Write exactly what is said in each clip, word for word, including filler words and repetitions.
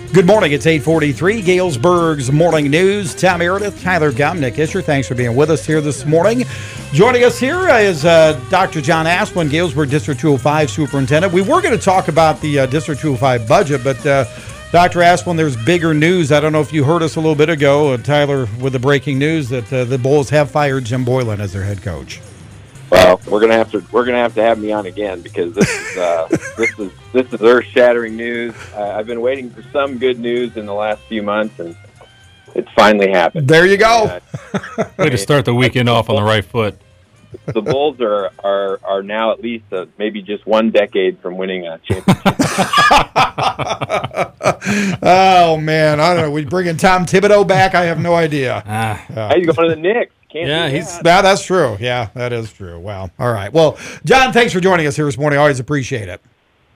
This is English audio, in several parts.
Good morning. It's eight forty-three, Galesburg's Morning News. Tom Meredith, Tyler Gum, Nick Isher. Thanks for being with us here this morning. Joining us here is uh, Doctor John Asplund, Galesburg District two oh five Superintendent. We were going to talk about the uh, District two oh five budget, but uh, Doctor Asplund, there's bigger news. I don't know if you heard us a little bit ago, uh, Tyler, with the breaking news that uh, the Bulls have fired Jim Boylan as their head coach. Well, we're gonna have to we're gonna have to have me on again because this is uh, this is this is earth-shattering news. Uh, I've been waiting for some good news in the last few months, and it's finally happened. There you go. Uh, Way to start the weekend off on the right foot. The Bulls are are, are now at least uh, maybe just one decade from winning a championship. Oh man, I don't know. We bringing Tom Thibodeau back? I have no idea. Ah. Uh, How you going to the Knicks? Can't Yeah, do he's that. Yeah, that's true. Yeah, that is true. Wow. All right. Well, John, thanks for joining us here this morning. Always appreciate it.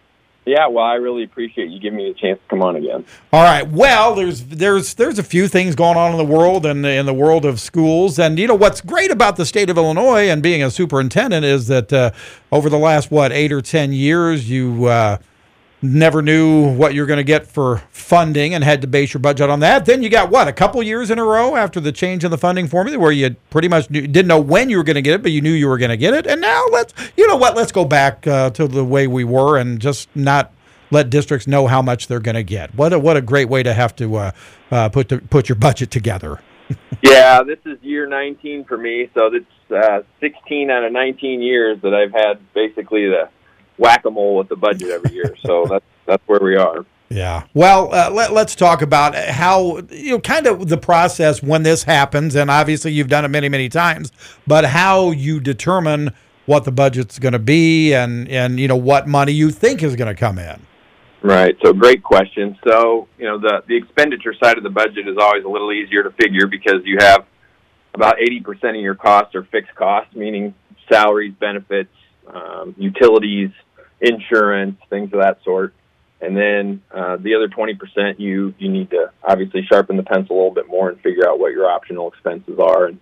Yeah, well, I really appreciate you giving me the chance to come on again. All right. Well, there's there's there's a few things going on in the world and in the world of schools, and you know what's great about the state of Illinois and being a superintendent is that uh, over the last what eight or ten years, you uh, never knew what you're going to get for funding and had to base your budget on that. Then you got what a couple years in a row after the change in the funding formula where you pretty much knew, didn't know when you were going to get it, but you knew you were going to get it. And now let's you know what let's go back uh, to the way we were and just not let districts know how much they're going to get. What a, what a great way to have to uh, uh, put to, put your budget together. Yeah, this is year nineteen for me, so it's uh, sixteen out of nineteen years that I've had basically the whack-a-mole with the budget every year. So that's that's where we are. Yeah. Well, uh, let, let's talk about how, you know, kind of the process when this happens, and obviously you've done it many, many times, but how you determine what the budget's going to be and, and, you know, what money you think is going to come in. Right. So great question. So, you know, the, the expenditure side of the budget is always a little easier to figure because you have about eighty percent of your costs are fixed costs, meaning salaries, benefits, um, utilities, insurance, things of that sort. And then uh, the other twenty percent, you, you need to obviously sharpen the pencil a little bit more and figure out what your optional expenses are. And,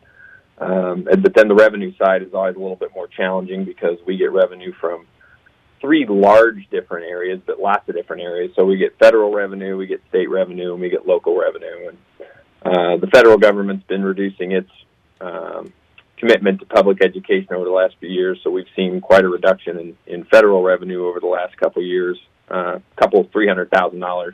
um, and but then the revenue side is always a little bit more challenging because we get revenue from three large different areas, but lots of different areas. So we get federal revenue, we get state revenue, and we get local revenue. And uh, the federal government's been reducing its um, commitment to public education over the last few years, so we've seen quite a reduction in, in federal revenue over the last couple of years, a uh, couple three hundred thousand dollars.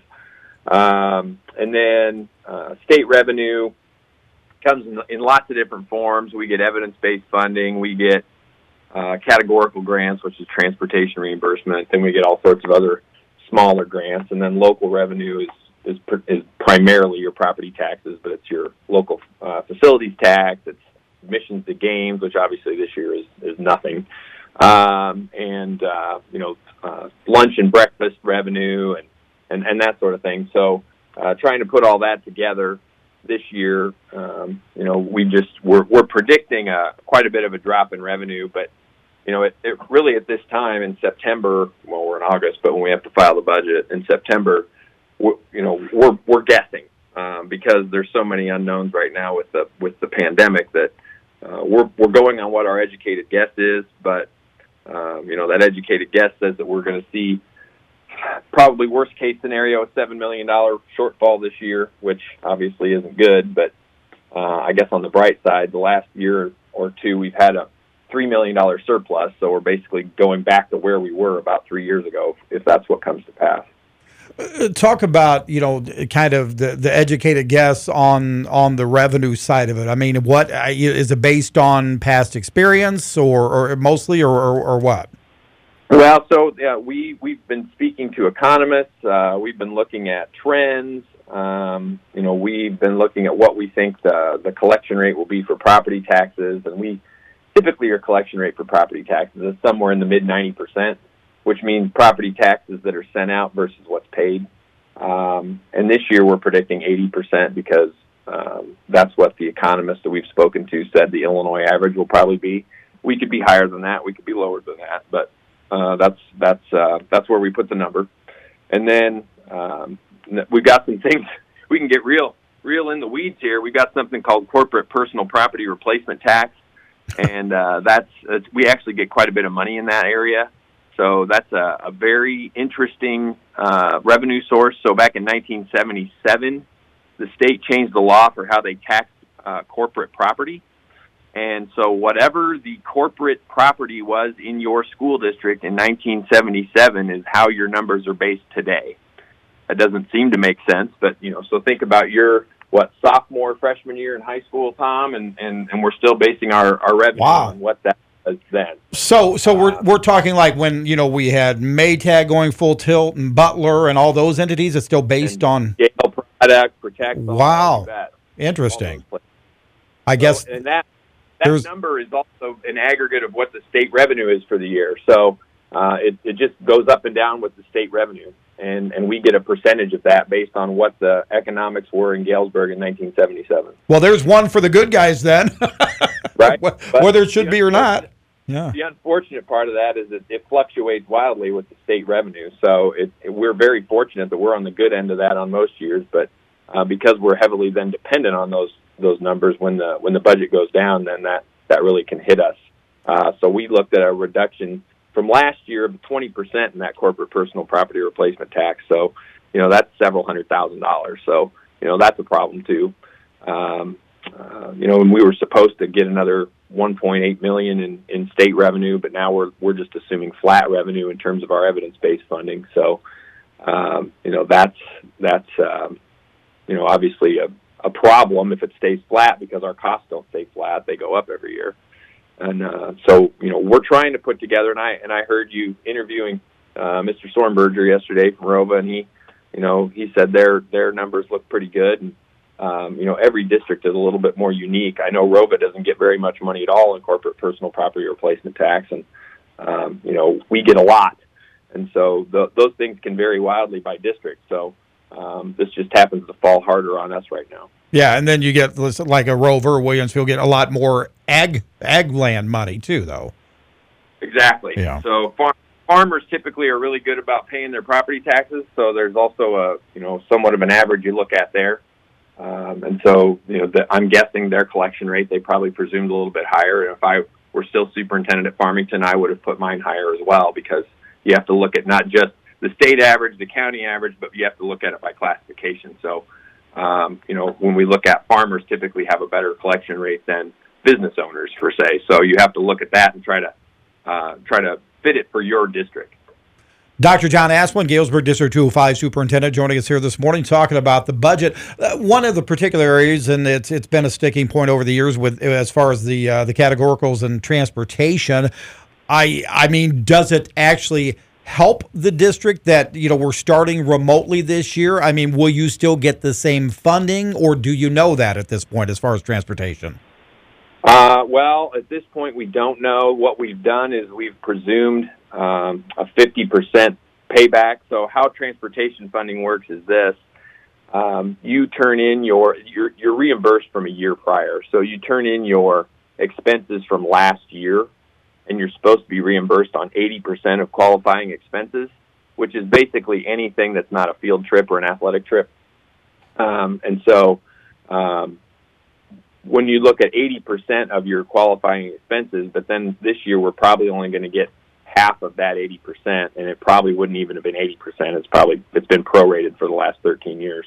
Um, and then uh, state revenue comes in, in lots of different forms. We get evidence-based funding, we get uh, categorical grants, which is transportation reimbursement, then we get all sorts of other smaller grants, and then local revenue is is, pr- is primarily your property taxes, but it's your local uh, facilities tax, it's admissions to games, which obviously this year is, is nothing, um, and, uh, you know, uh, lunch and breakfast revenue and, and, and that sort of thing. So uh, trying to put all that together this year, um, you know, we just, we're, we're predicting a, quite a bit of a drop in revenue, but, you know, it, it really at this time in September, well, we're in August, but when we have to file the budget in September, we're, you know, we're, we're guessing um, because there's so many unknowns right now with the, with the pandemic that, Uh, we're we're going on what our educated guess is, but um, you know that educated guess says that we're going to see probably worst case scenario a seven million dollar shortfall this year, which obviously isn't good. But uh, I guess on the bright side, the last year or two we've had a three million dollar surplus, so we're basically going back to where we were about three years ago, if that's what comes to pass. Talk about, you know, kind of the, the educated guess on on the revenue side of it. I mean, what is it based on past experience or, or mostly or, or, or what? Well, so yeah, we, we've been speaking to economists. Uh, we've been looking at trends. Um, you know, we've been looking at what we think the, the collection rate will be for property taxes. And we typically our collection rate for property taxes is somewhere in the mid ninety percent. Which means property taxes that are sent out versus what's paid. Um, and this year we're predicting eighty percent because um, that's what the economists that we've spoken to said the Illinois average will probably be. We could be higher than that. We could be lower than that. But uh, that's that's uh, that's where we put the number. And then um, we've got some things. We can get real, real in the weeds here. We've got something called corporate personal property replacement tax. And uh, that's, uh, we actually get quite a bit of money in that area. so that's a, a very interesting uh, revenue source. So back in nineteen seventy-seven, the state changed the law for how they tax uh, corporate property. And so whatever the corporate property was in your school district in nineteen seventy-seven is how your numbers are based today. That doesn't seem to make sense, but, you know, so think about your, what, sophomore, freshman year in high school, Tom, and, and, and we're still basing our, our revenue Wow. on what that was then. So, so we're Uh, we're talking like when, you know, we had Maytag going full tilt and Butler and all those entities. It's still based on. Scale, product, protect. all Wow. that, Interesting. all those places. I guess. So, and that that there's- number is also an aggregate of what the state revenue is for the year. So uh, it it just goes up and down with the state revenue, and and we get a percentage of that based on what the economics were in Galesburg in nineteen seventy-seven. Well, there's one for the good guys then, Right. Wh- But whether it should the be or not. unfortunate- Yeah. The unfortunate part of that is that it fluctuates wildly with the state revenue. So it, it, we're very fortunate that we're on the good end of that on most years, but uh, because we're heavily then dependent on those those numbers when the when the budget goes down, then that, that really can hit us. Uh, so we looked at a reduction from last year of twenty percent in that corporate personal property replacement tax. So, you know, that's several hundred thousand dollars. So, you know, that's a problem too. Um, uh, you know, and we were supposed to get another one point eight million dollars in, in state revenue, but now we're we're just assuming flat revenue in terms of our evidence-based funding. So, um, you know, that's that's um, you know, obviously a, a problem if it stays flat, because our costs don't stay flat; they go up every year. And uh, so, you know, we're trying to put together. And I and I heard you interviewing uh, Mister Stormberger yesterday from ROVA, and he, you know, he said their their numbers look pretty good. And Um, you know, every district is a little bit more unique. I know ROVA doesn't get very much money at all in corporate personal property replacement tax, and, um, you know, we get a lot. And so the, those things can vary wildly by district. So um, this just happens to fall harder on us right now. Yeah, and then you get like a Rover, Williamsville get a lot more ag ag land money too, though. Exactly. Yeah. So farm, farmers typically are really good about paying their property taxes. So there's also a, you know, somewhat of an average you look at there. Um, and so, you know, the, I'm guessing their collection rate, they probably presumed a little bit higher. And if I were still superintendent at Farmington, I would have put mine higher as well, because you have to look at not just the state average, the county average, but you have to look at it by classification. So, um, you know, when we look at farmers, typically have a better collection rate than business owners, per se. So you have to look at that and try to uh, try to fit it for your district. Doctor John Asplund, Galesburg District two oh five Superintendent, joining us here this morning, talking about the budget. Uh, one of the particular areas, and it's it's been a sticking point over the years with as far as the uh, the categoricals and transportation. I I mean, does it actually help the district that, you know, we're starting remotely this year? I mean, will you still get the same funding, or do you know that at this point as far as transportation? Uh, well, at this point, we don't know. What we've done is we've presumed um, a fifty percent payback. So how transportation funding works is this. Um, you turn in your, you're, you're reimbursed from a year prior. So you turn in your expenses from last year, and you're supposed to be reimbursed on eighty percent of qualifying expenses, which is basically anything that's not a field trip or an athletic trip. Um, and so um, when you look at eighty percent of your qualifying expenses, but then this year we're probably only going to get half of that eighty percent, and it probably wouldn't even have been eighty percent. It's probably, it's been prorated for the last thirteen years.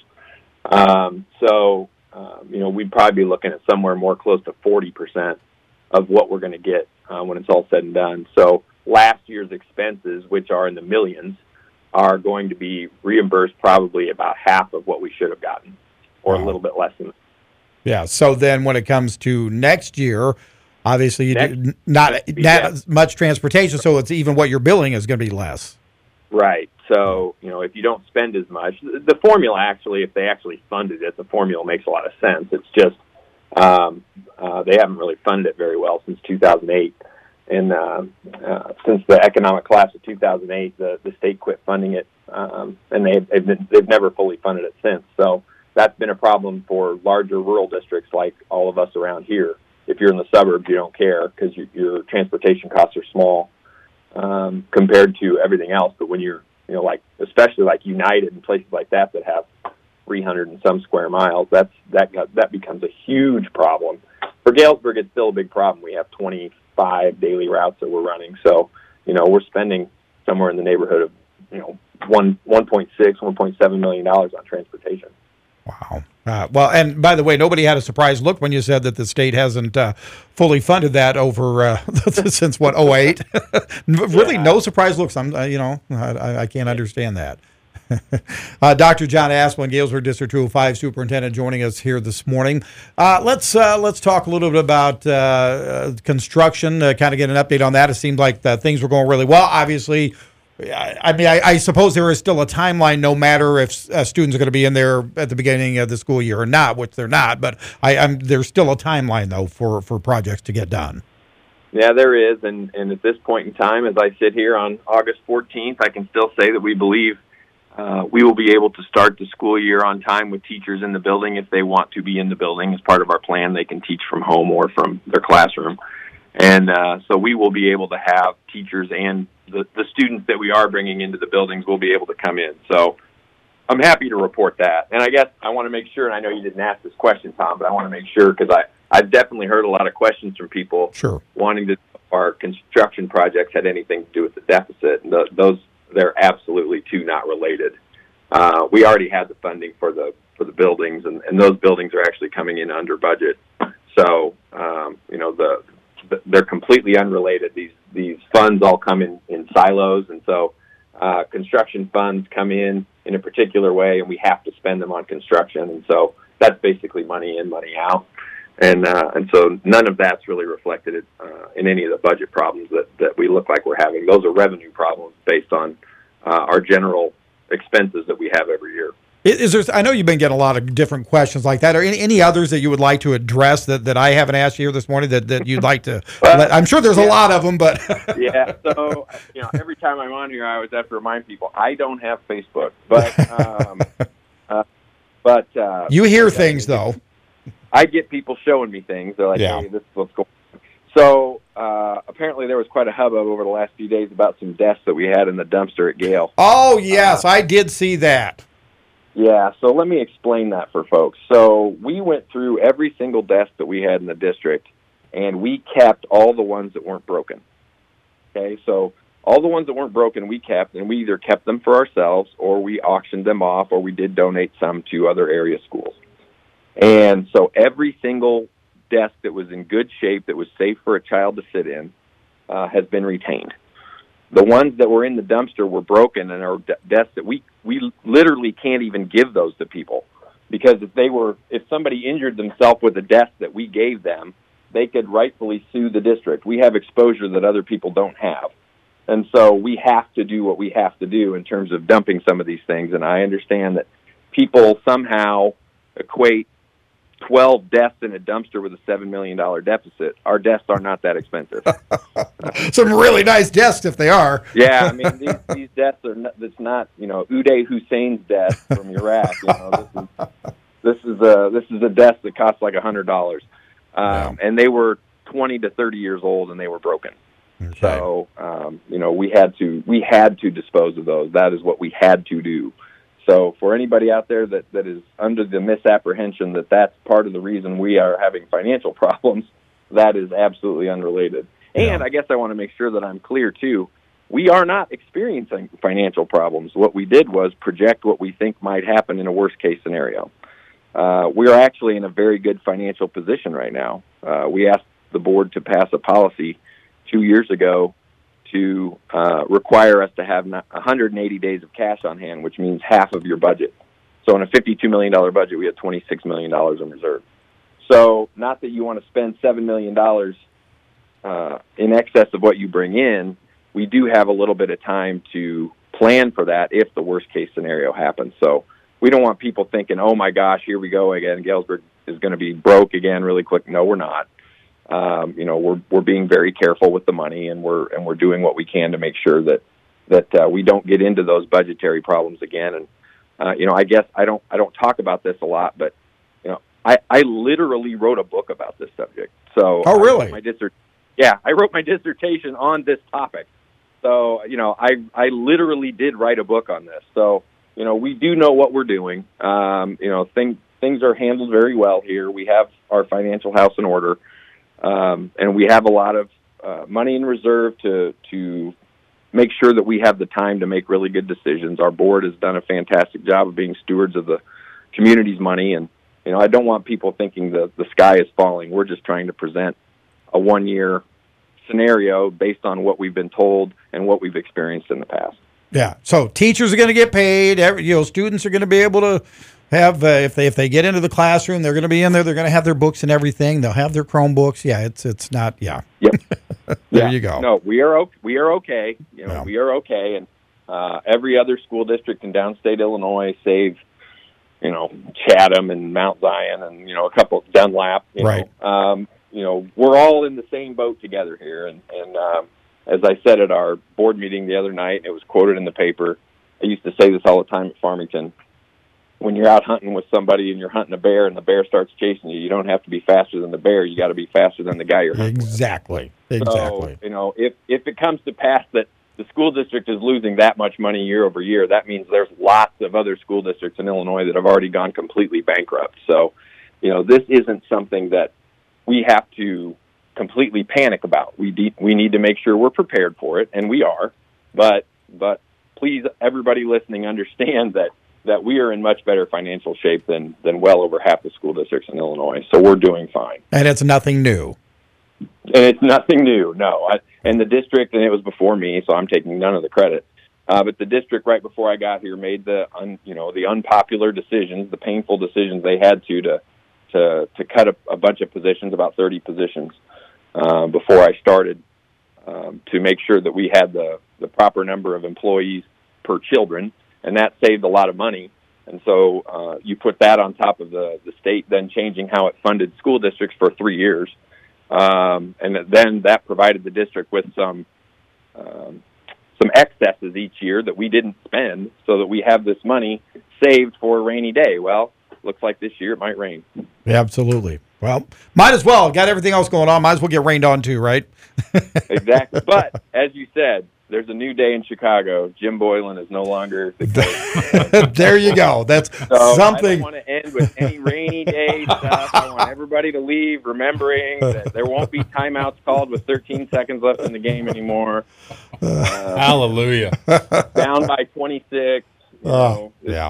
Um, so, um, you know, we'd probably be looking at somewhere more close to forty percent of what we're going to get uh, when it's all said and done. So last year's expenses, which are in the millions, are going to be reimbursed probably about half of what we should have gotten, or Wow. a little bit less than that. Yeah. So then when it comes to next year, obviously you Next- do not, next not year. as much transportation, so it's even what you're billing is going to be less. Right. So, you know, if you don't spend as much, the formula actually, if they actually funded it, the formula makes a lot of sense. It's just um, uh, they haven't really funded it very well since two thousand eight. And uh, uh, since the economic collapse of two thousand eight, the, the state quit funding it, um, and they've, they've, been, they've never fully funded it since. So that's been a problem for larger rural districts like all of us around here. If you're in the suburbs, you don't care because your, your transportation costs are small um, compared to everything else. But when you're, you know, like especially like United and places like that that have three hundred and some square miles, that's that got, that becomes a huge problem. For Galesburg, it's still a big problem. We have twenty-five daily routes that we're running, so you know we're spending somewhere in the neighborhood of, you know, one, one point six, one point seven million dollars on transportation. Wow. Uh, well, and by the way, nobody had a surprised look when you said that the state hasn't uh, fully funded that over uh, since what, oh eight? Really, yeah. No surprise looks. I'm, uh, you know, I, I can't understand that. uh, Doctor John Asplund, Galesburg District two oh five Superintendent, joining us here this morning. Uh, let's uh, let's talk a little bit about uh, construction. Uh, kind of get an update on that. It seemed like that things were going really well. Obviously. I mean, I, I suppose there is still a timeline, no matter if uh, students are going to be in there at the beginning of the school year or not, which they're not. But I, I'm, there's still a timeline, though, for, for projects to get done. Yeah, there is. And, and at this point in time, as I sit here on August fourteenth, I can still say that we believe uh, we will be able to start the school year on time with teachers in the building if they want to be in the building. As part of our plan, they can teach from home or from their classroom. And uh, so we will be able to have teachers and the, the students that we are bringing into the buildings will be able to come in. So I'm happy to report that. And I guess I want to make sure, and I know you didn't ask this question, Tom, but I want to make sure because I, I've definitely heard a lot of questions from people sure. wanting to know if our construction projects had anything to do with the deficit. And the, those, they're absolutely two not related. Uh, we already had the funding for the for the buildings, and, and those buildings are actually coming in under budget. So, um, you know, the they're completely unrelated. These these funds all come in, in silos, and so uh, construction funds come in in a particular way, and we have to spend them on construction. And so that's basically money in, money out. And uh, and so none of that's really reflected uh, in any of the budget problems that, that we look like we're having. Those are revenue problems based on uh, our general expenses that we have every year. Is there? I know you've been getting a lot of different questions like that. Are any, any others that you would like to address that, that I haven't asked you here this morning that, that you'd like to? well, let, I'm sure there's yeah. a lot of them, but yeah. So you know, every time I'm on here, I always have to remind people I don't have Facebook, but um, uh, but uh, you hear things though. I get people showing me things. They're like, yeah. "Hey, this is what's going on." So uh, apparently, there was quite a hubbub over the last few days about some desks that we had in the dumpster at Gale. Oh yes, uh, I did see that. Yeah, so let me explain that for folks. So we went through every single desk that we had in the district, and we kept all the ones that weren't broken. Okay, so all the ones that weren't broken we kept, and we either kept them for ourselves, or we auctioned them off, or we did donate some to other area schools. And so every single desk that was in good shape, that was safe for a child to sit in, uh, has been retained. The ones that were in the dumpster were broken and are desks that we, we literally can't even give those to people, because if they were, if somebody injured themselves with a desk that we gave them, they could rightfully sue the district. We have exposure that other people don't have. And so we have to do what we have to do in terms of dumping some of these things. And I understand that people somehow equate twelve desks in a dumpster with a seven million dollars deficit. Our desks are not that expensive. Some really nice desks if they are. Yeah, I mean, these, these desks are not, it's not, you know, Uday Hussein's desk from Iraq. You know, this is, this is a, this is a desk that costs like one hundred dollars. Um, wow. And they were twenty to thirty years old and they were broken. Okay. So, um, you know, we had to, we had to dispose of those. That is what we had to do. So for anybody out there that, that is under the misapprehension that that's part of the reason we are having financial problems, that is absolutely unrelated. Yeah. And I guess I want to make sure that I'm clear, too. We are not experiencing financial problems. What we did was project what we think might happen in a worst-case scenario. Uh, we are actually in a very good financial position right now. Uh, we asked the board to pass a policy two years ago to uh, require us to have one hundred eighty days of cash on hand, which means half of your budget. So in a fifty-two million dollars budget, we had twenty-six million dollars in reserve. So not that you want to spend seven million dollars uh, in excess of what you bring in, we do have a little bit of time to plan for that if the worst-case scenario happens. So we don't want people thinking, oh, my gosh, here we go again. Galesburg is going to be broke again really quick. No, we're not. Um, you know, we're we're being very careful with the money, and we're and we're doing what we can to make sure that that uh, we don't get into those budgetary problems again. And uh, you know, I guess I don't I don't talk about this a lot, but you know, I, I literally wrote a book about this subject. So oh, really? My dissert- yeah, I wrote my dissertation on this topic. So you know, I I literally did write a book on this. So you know, we do know what we're doing. Um, you know, things things are handled very well here. We have our financial house in order. Um, and we have a lot of uh, money in reserve to to make sure that we have the time to make really good decisions. Our board has done a fantastic job of being stewards of the community's money, and you know, I don't want people thinking that the sky is falling. We're just trying to present a one-year scenario based on what we've been told and what we've experienced in the past. Yeah. So teachers are going to get paid. Every, you know, students are going to be able to have uh, if they if they get into the classroom, they're going to be in there. They're going to have their books and everything. They'll have their Chromebooks. Yeah. It's it's not. Yeah. Yep. there yeah. you go. No, we are okay. We are okay. You know, yeah. we are okay. And uh, every other school district in downstate Illinois, save you know Chatham and Mount Zion, and you know a couple Dunlap. You right. Know, um, you know, we're all in the same boat together here. And, and um, as I said at our board meeting the other night, it was quoted in the paper. I used to say this all the time at Farmington. When you're out hunting with somebody and you're hunting a bear and the bear starts chasing you, you don't have to be faster than the bear. You got to be faster than the guy you're hunting Exactly. with. Exactly. So, you know, if, if it comes to pass that the school district is losing that much money year over year, that means there's lots of other school districts in Illinois that have already gone completely bankrupt. So, you know, this isn't something that we have to completely panic about. We de- we need to make sure we're prepared for it, and we are. But but please, everybody listening, understand that, that we are in much better financial shape than, than well over half the school districts in Illinois. So we're doing fine. And it's nothing new. And it's nothing new, no. I, and the district, and it was before me, so I'm taking none of the credit. Uh, but the district, right before I got here, made the un, you know the unpopular decisions, the painful decisions they had to to to, to cut a, a bunch of positions, about thirty positions, uh, before I started, um, to make sure that we had the, the proper number of employees per children, and that saved a lot of money. And so uh, you put that on top of the, the state then changing how it funded school districts for three years, um, and then that provided the district with some um, some excesses each year that we didn't spend, so that we have this money saved for a rainy day. Well, looks like this year it might rain. Yeah, absolutely. Well, might as well. Got everything else going on. Might as well get rained on too, right? Exactly. But as you said, there's a new day in Chicago. Jim Boylan is no longer the coach. There you go. That's so something. I don't want to end with any rainy day stuff. I want everybody to leave remembering that there won't be timeouts called with thirteen seconds left in the game anymore. Uh, Hallelujah. Down by twenty-six. You Oh, know, yeah.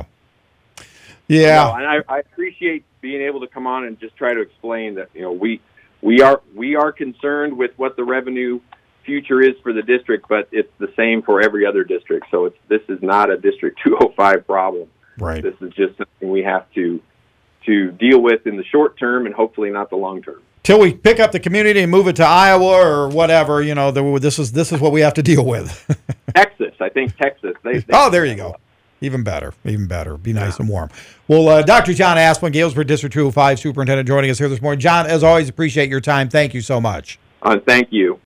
Yeah. You know, and I, I appreciate being able to come on and just try to explain that, you know, we we are we are concerned with what the revenue future is for the district, but it's the same for every other district. So it's this is not a District two oh five problem. Right. This is just something we have to to deal with in the short term and hopefully not the long term. Till we pick up the community and move it to Iowa or whatever, you know, the, this is this is what we have to deal with. Texas, I think Texas. They, they oh, there you go. Even better, even better. Be nice yeah. and warm. Well, uh, Doctor John Asplund, Galesburg District two oh five Superintendent, joining us here this morning. John, as always, appreciate your time. Thank you so much. Uh, thank you.